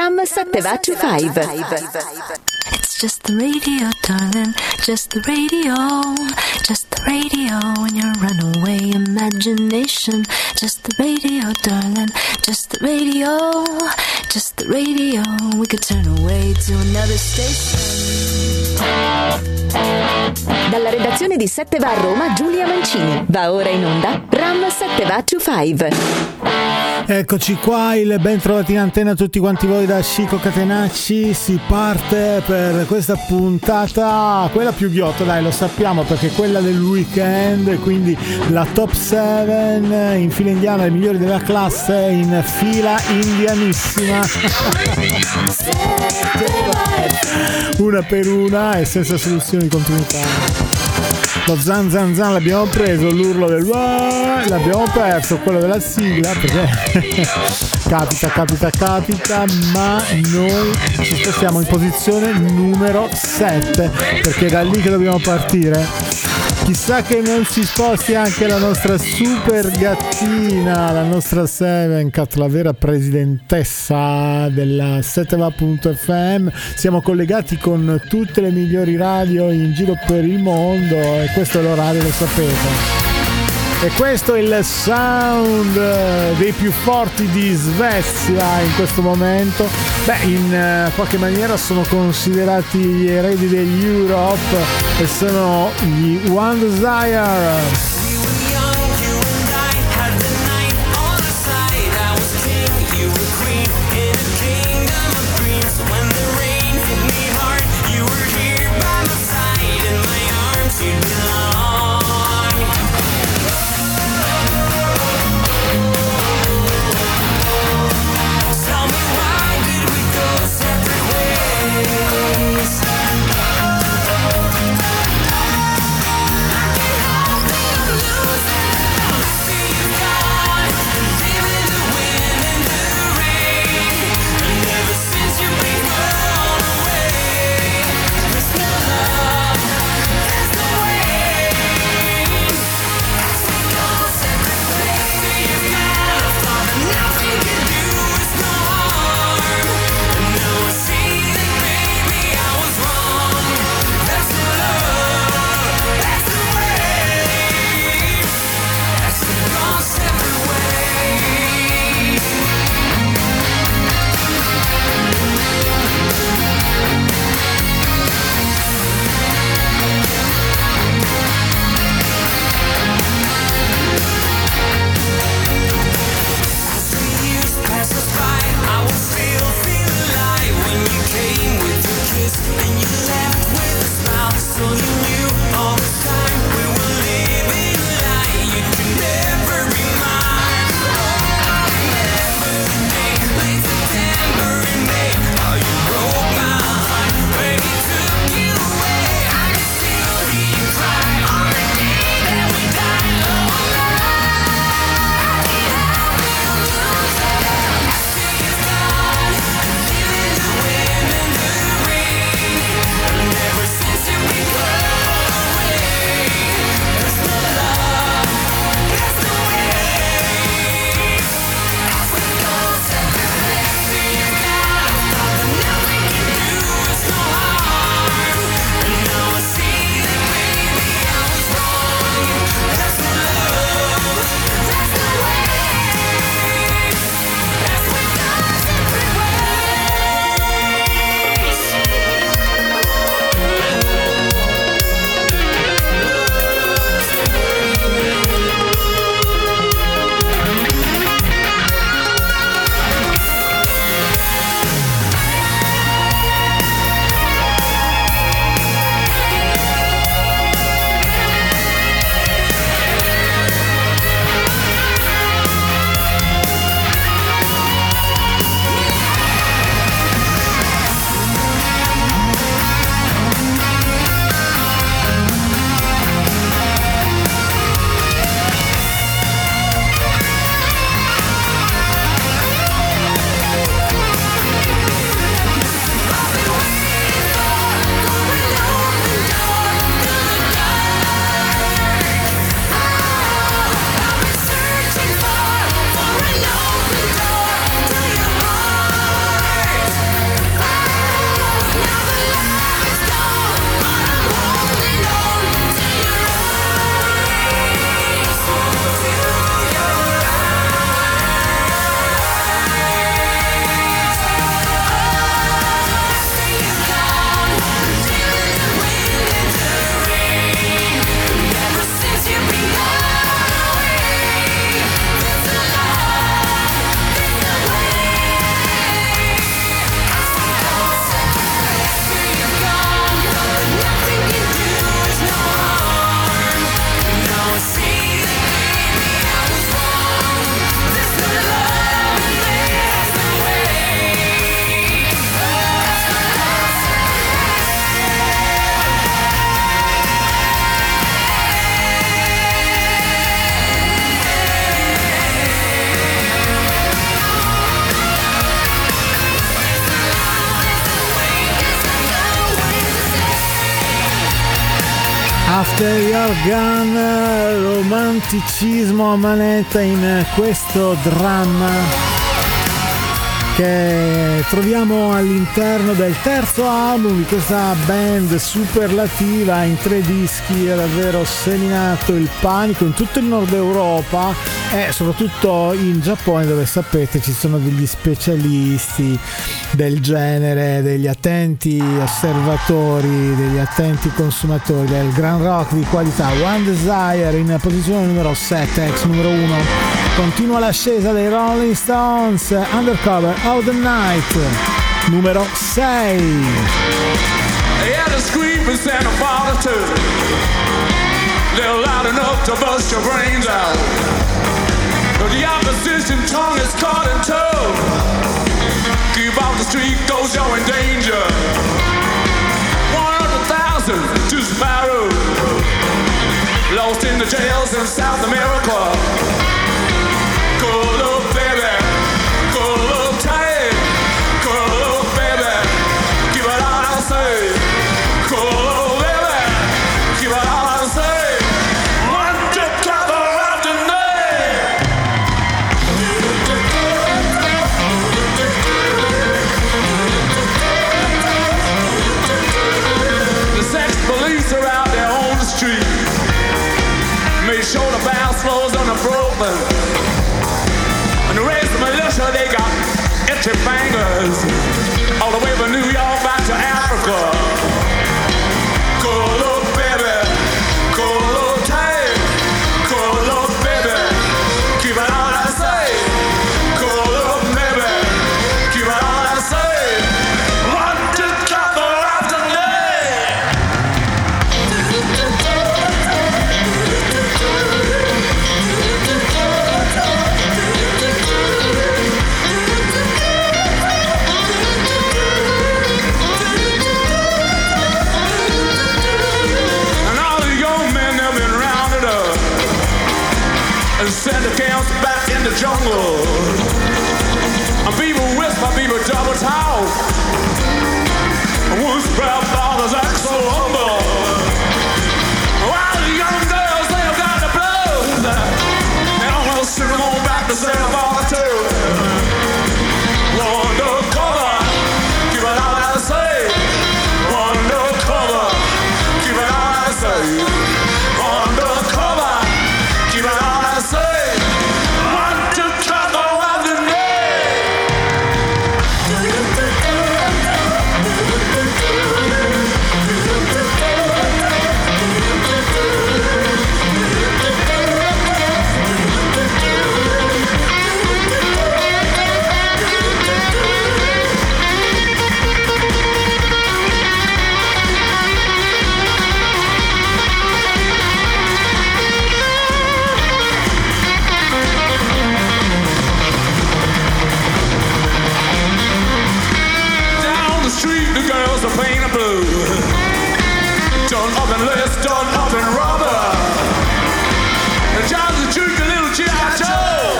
From 725. It's just the radio, darling, just the radio, just the radio in your runaway imagination. Just the radio, darling, just the radio, just the radio. We could turn away to another station. Dalla redazione di 7 va a Roma, Giulia Mancini. Va ora in onda Ram 725. Eccoci qua, il ben trovati in antenna a tutti quanti voi da Chico Catenacci. Si parte per questa puntata, quella più ghiotta, dai, lo sappiamo, perché quella del weekend, quindi la top 7 in fila indiana, le migliori della classe in fila indianissima. Una per una e senza soluzione di continuità. Lo zan zan zan l'abbiamo preso, l'urlo del l'abbiamo perso, quello della sigla, perché capita, ma noi ci spostiamo in posizione numero 7, perché è da lì che dobbiamo partire. Chissà che non si sposti anche la nostra super gattina, la nostra Sevencat, la vera presidentessa della 7va.fm. Siamo collegati con tutte le migliori radio in giro per il mondo e questo è l'orario, lo sapete. E questo è il sound dei più forti di Svezia in questo momento. Beh, in qualche maniera sono considerati gli eredi degli Europe e sono gli One Desire. After Your Gun, romanticismo a manetta in questo dramma che troviamo all'interno del terzo album di questa band superlativa in 3 dischi. Ha davvero seminato il panico in tutto il nord Europa e soprattutto in Giappone, dove sapete ci sono degli specialisti del genere, degli attenti osservatori, degli attenti consumatori del gran rock di qualità. One Desire in posizione numero 7, ex numero 1. Continua l'ascesa dei Rolling Stones, Undercover of the Night, numero 6. They had a scream in Santa Barbara too. They're loud enough to bust your brains out. But the opposition tongue is caught in tow. Keep off the street, cause you're in danger. 100,000 to Sparrow. Lost in the jails in South America. Curl up, baby, curl up tight, curl up, baby, give it all I say. Curl up, baby, give it all I say. One just got the round tonight. The sex police are out there on the street. Make sure the bounce floors on the Brooklyn. And the rest of the militia, they got itchy fingers all the way from New York back to Africa. Curl up, baby, curl up tight, curl up, baby, keep it all I say. Curl up, baby, keep it all I say. One just got the right tonight. And send the camps back in the jungle. And people whisper, people double talk. And once proud fathers act so humble. While the young girls, they have got the blues. And I'm gonna send them on back to Santa Barbara too. Undercover, give it all I say. Undercover, give it all I say. Undercover, give it all I say. One, two, three, go out the the pain of blue. Done up in list, done up in rubber. And John's a juke, a little G.I. Joe.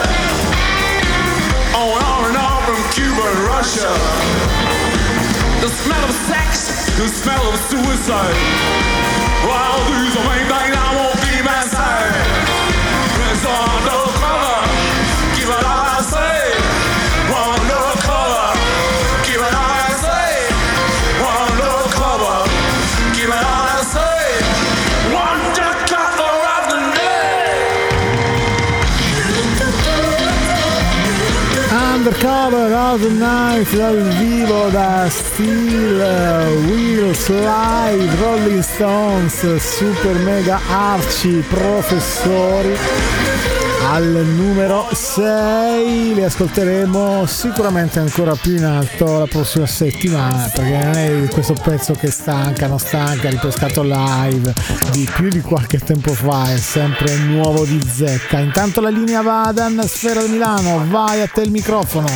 On and on from Cuba and Russia. The smell of sex, the smell of suicide. Well, these are main things I won't keep inside. It's undercover, give it all I say. Undercover, give it all I say. Undercover, give it all I say. One just got the right the name. Undercover of the Night dal vivo da Steel Wheels Live, Rolling Stones, super mega arci professori. Al numero 6 li ascolteremo sicuramente ancora più in alto la prossima settimana, perché non è questo pezzo che non stanca, ripescato live di più di qualche tempo fa, è sempre nuovo di zecca. Intanto la linea va ad Anna Sfera da Milano, vai a te il microfono.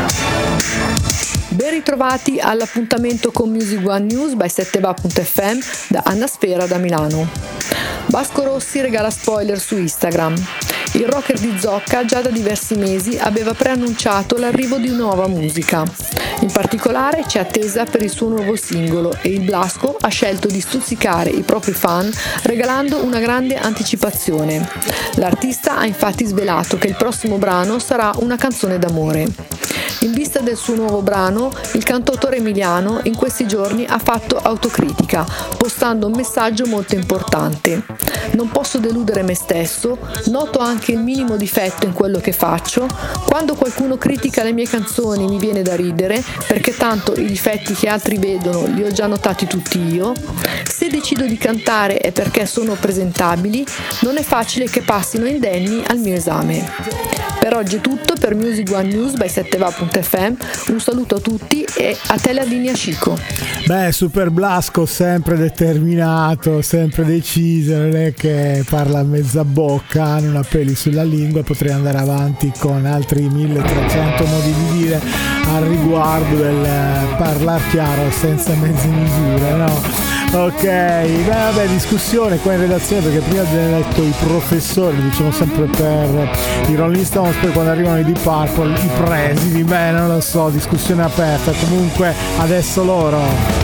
Ben ritrovati all'appuntamento con Music One News by 7va.fm da Anna Sfera da Milano. Vasco Rossi regala spoiler su Instagram. Il rocker di Zocca già da diversi mesi aveva preannunciato l'arrivo di nuova musica. In particolare c'è attesa per il suo nuovo singolo e il Blasco ha scelto di stuzzicare i propri fan regalando una grande anticipazione. L'artista ha infatti svelato che il prossimo brano sarà una canzone d'amore. In vista del suo nuovo brano, il cantautore emiliano in questi giorni ha fatto autocritica, postando un messaggio molto importante. Non posso deludere me stesso, noto anche il minimo difetto in quello che faccio. Quando qualcuno critica le mie canzoni mi viene da ridere, perché tanto i difetti che altri vedono li ho già notati tutti io. Se decido di cantare è perché sono presentabili, non è facile che passino indenni al mio esame. Per oggi è tutto per Music One News by 7va.fm. Un saluto a tutti e a te la linea Chico. Beh, Super Blasco sempre determinato, sempre deciso, non è che parla a mezza bocca, non ha peli sulla lingua. Potrei andare avanti con altri 1300 modi di dire al riguardo del parlar chiaro senza mezze misure, no? Ok, beh, vabbè, discussione qua in redazione, perché prima abbiamo detto i professori, diciamo sempre per i Rolling Stones, poi quando arrivano i Deep Purple i presidi, beh, non lo so, discussione aperta. Comunque adesso loro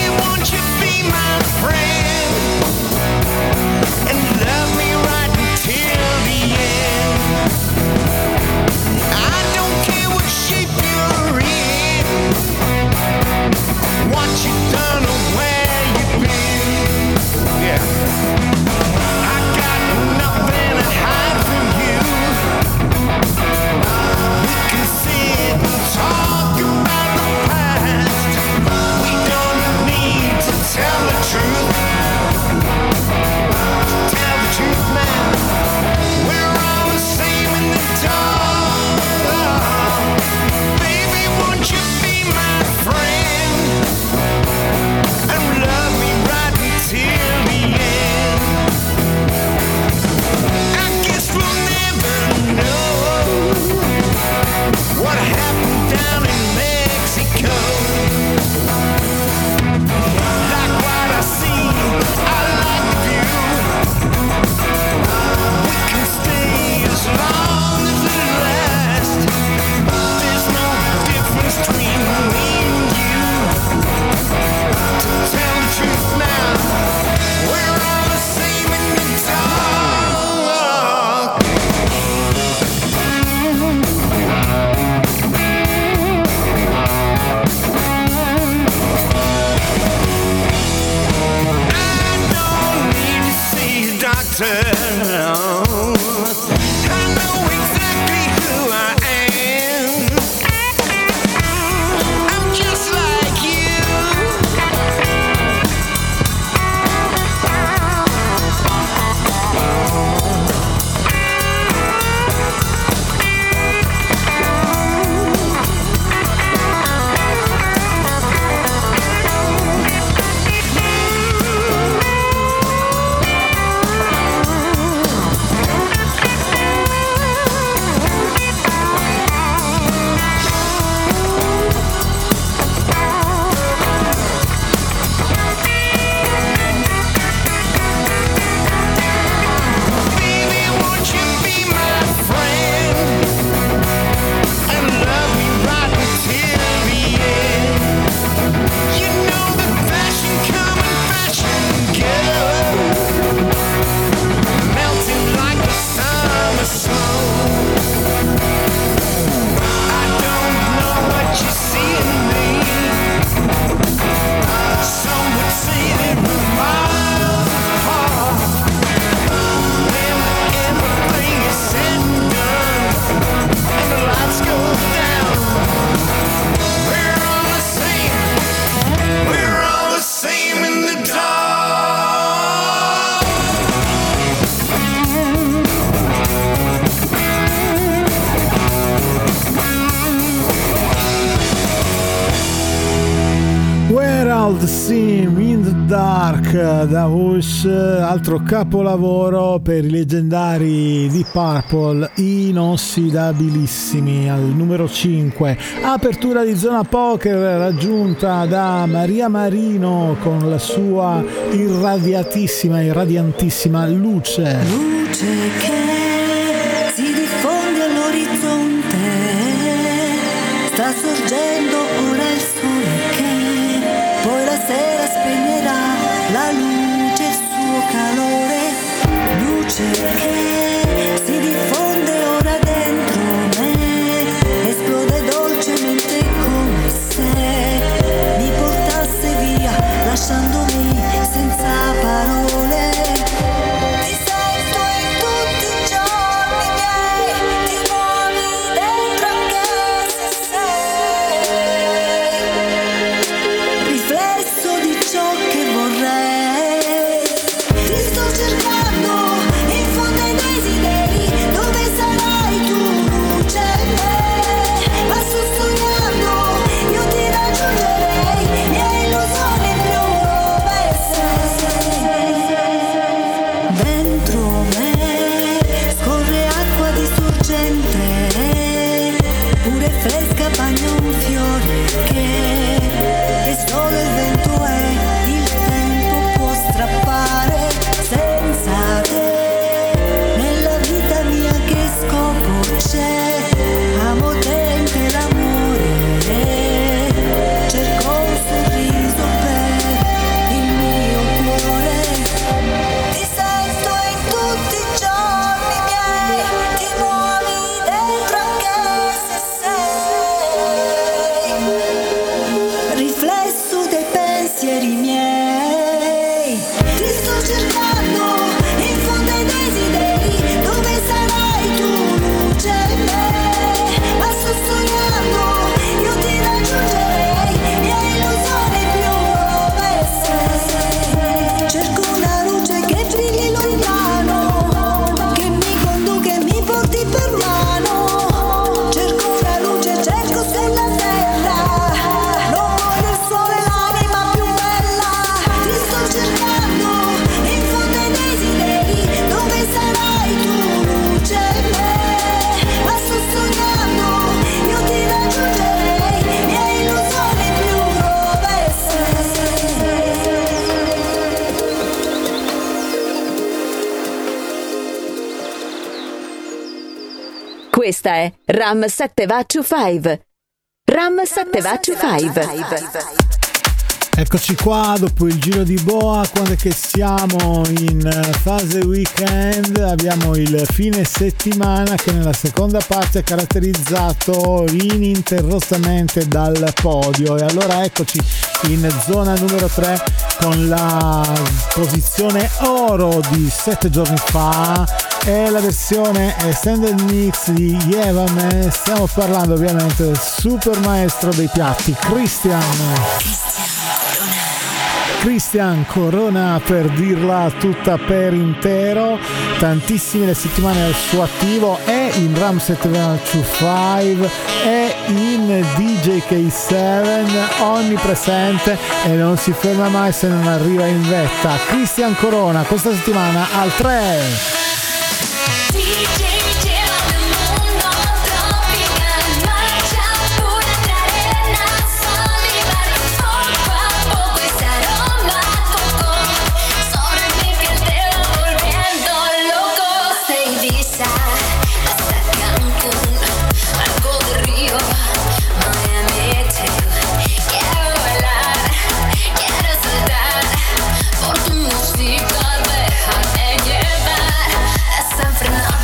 Sim in the Dark da Bush, altro capolavoro per i leggendari di Purple, inossidabilissimi, al numero 5. Apertura di zona poker raggiunta da Maria Marino con la sua irradiantissima luce. Luce che sta sorgendo ora il sole che poi la sera spegnerà la luce, il suo calore, luce che si diffonde ora dentro me, esplode dolcemente come se mi portasse via lasciandomi senza parole. Ti sento in tutti i giorni miei, ti muovi dentro anche se sei riflesso di ciò che vorrei. Ti sto cercando in fondo ai desideri, dove sarai tu, luce me, ma sto sognando, io ti raggiungerei, mia illusione più dove sei. Dentro me scorre acqua di sorgente, pure fresca bagna un fiore che solo il vento è, il tempo può strappare. Senza te nella vita mia che scopo c'è? Amo te per amore, cerco un sorriso per il mio cuore. Ti sento in tutti i giorni miei, ti muovi dentro anche se sei riflesso dei pensieri miei. Ti sto cercando in fondo ai desideri, dove sarai tu, luce me, ma sto sognando, io ti raggiungerei, mia illusione più dove sei. Cerco una luce che brilli lontano, che mi conduca e mi porti per mano. Cerco una luce, cerco sulla terra, non voglio il sole, l'anima più bella. Ti sto cercando in fondo ai desideri, dove sarai tu, luce me, ma sto sognando, io ti raggiungerei, mia illusione più dove sei. Questa è Ram 725. Ram 725. Eccoci qua dopo il giro di boa, quando è che siamo in fase weekend, abbiamo il fine settimana che nella seconda parte è caratterizzato ininterrottamente dal podio, e allora eccoci in zona numero 3 con la posizione oro di 7 giorni fa, è la versione extended mix di Yevam. Stiamo parlando ovviamente del super maestro dei piatti, Christian Corona, per dirla tutta per intero. Tantissime le settimane al suo attivo, è in Ram 725, è in DJ K7, onnipresente e non si ferma mai se non arriva in vetta. Christian Corona questa settimana al 3. Por tu música déjame llevar, desenfrenado.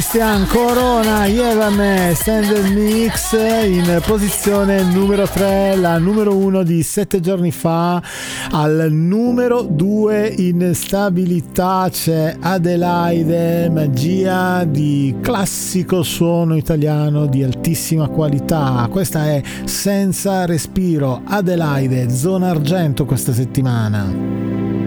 Christian Corona, Llévame, Standard Mix in posizione numero 3, la numero 1 di 7 giorni fa. Al numero 2 in stabilità c'è Adelaide, magia di classico suono italiano di altissima qualità. Questa è Senza Respiro, Adelaide, zona argento questa settimana.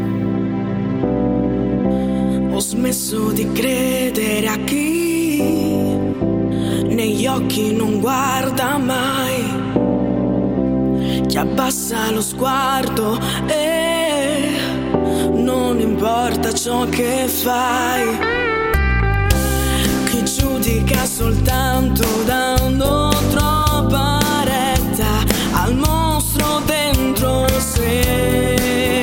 Ho smesso di credere a chi negli occhi non guarda mai, chi abbassa lo sguardo e non importa ciò che fai, chi giudica soltanto dando troppa retta al mostro dentro sé.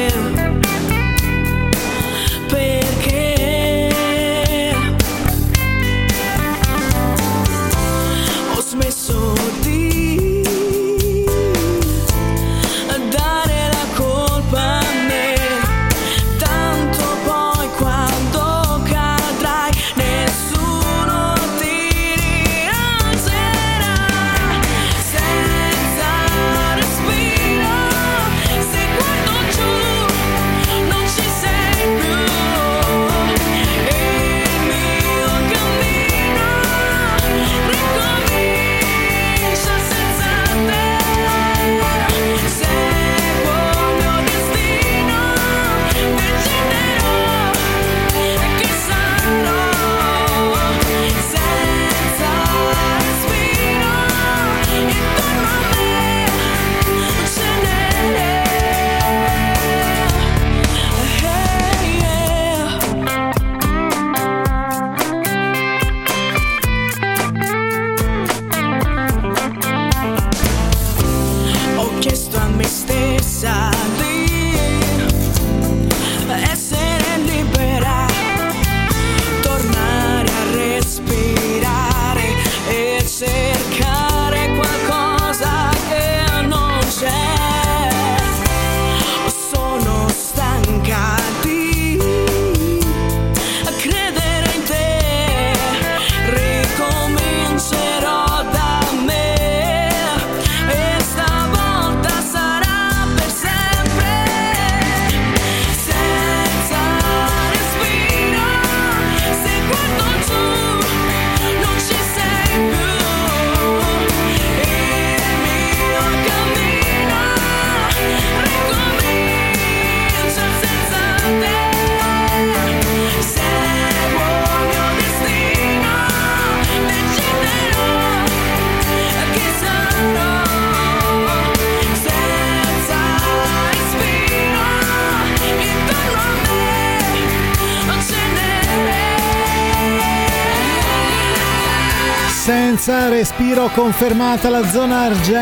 Senza respiro, confermata la zona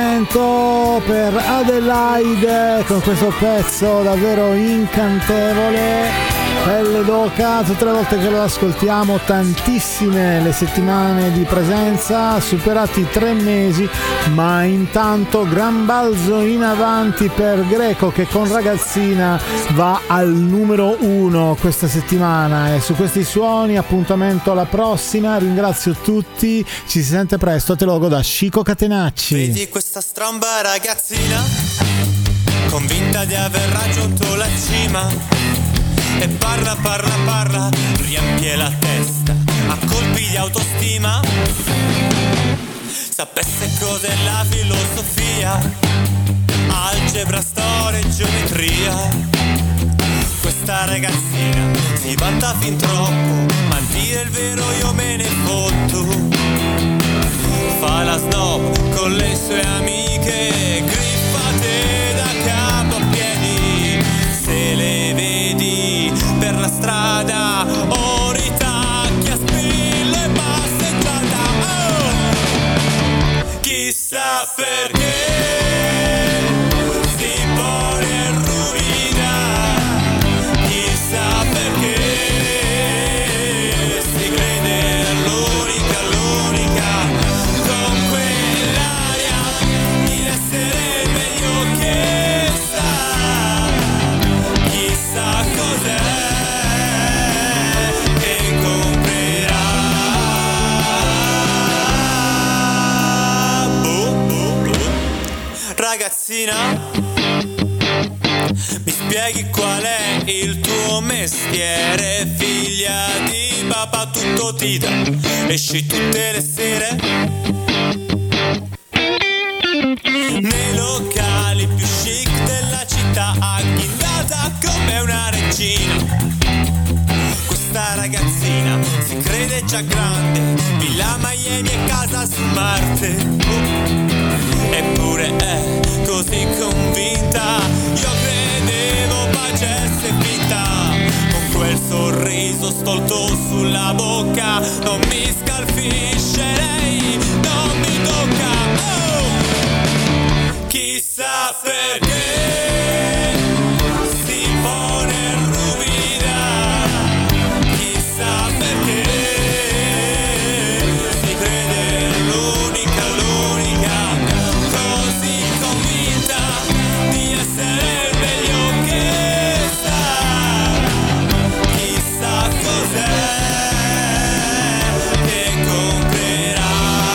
argento per Adelaide con questo pezzo davvero incantevole. Pelle d'oca, tutte le volte che lo ascoltiamo, tantissime le settimane di presenza, superati 3 mesi, ma intanto gran balzo in avanti per Greco che con Ragazzina va al numero 1 questa settimana. E su questi suoni appuntamento alla prossima, ringrazio tutti, ci si sente presto, te lo auguro da Chico Catenacci. Vedi questa stramba ragazzina, convinta di aver raggiunto la cima, e parla, riempie la testa a colpi di autostima. Sapesse cos'è la filosofia, algebra, storia e geometria. Questa ragazzina si vanta fin troppo, ma dire il vero io me ne fotto. Fa la snob con le sue amiche, griffate da capo a piedi. Se le vedi per la strada o ritacchi a spille e passeggiata, oh! Chissà perché si pone e rovina, chissà perché si crede l'unica con quell'aria di essere spieghi qual è il tuo mestiere, figlia di papà tutto ti dà, esci tutte le sere nei locali più chic della città, agghindata come una regina. Questa ragazzina si crede già grande, Villa Miami e casa su Marte, eppure è così convinta. Io credevo facesse finta, con quel sorriso stolto sulla bocca. Non mi scalfisce lei, non mi tocca. Oh! Chissà perché si pone ruvida, chissà perché si crede l'unica, così convinta di essere il meglio che sa. Chissà cos'è che comprerà.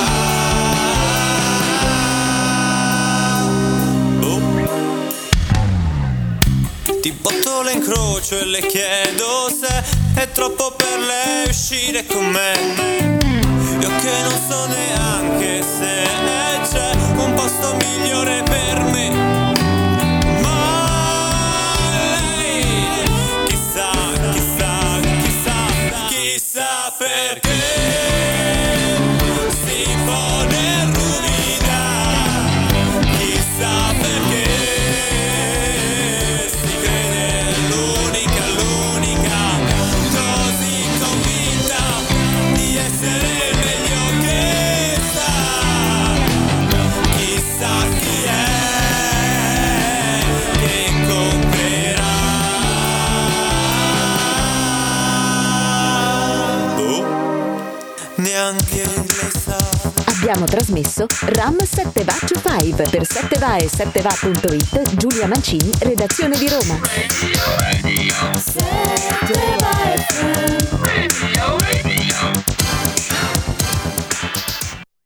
Ti bottolo in croce e le chiedo se è troppo per lei uscire con me. Io che non so neanche se c'è un posto migliore per me. Ma lei chissà perché si pone ruvida, chissà perché si crede l'unica, così convinta di essere il meglio che sa. Chissà chi è che comprerà. Neanche lei sa. Abbiamo trasmesso Ram 7 Va to 5 per 7va e 7va.it. Giulia Mancini, redazione di Roma. Radio, 7va FM. Radio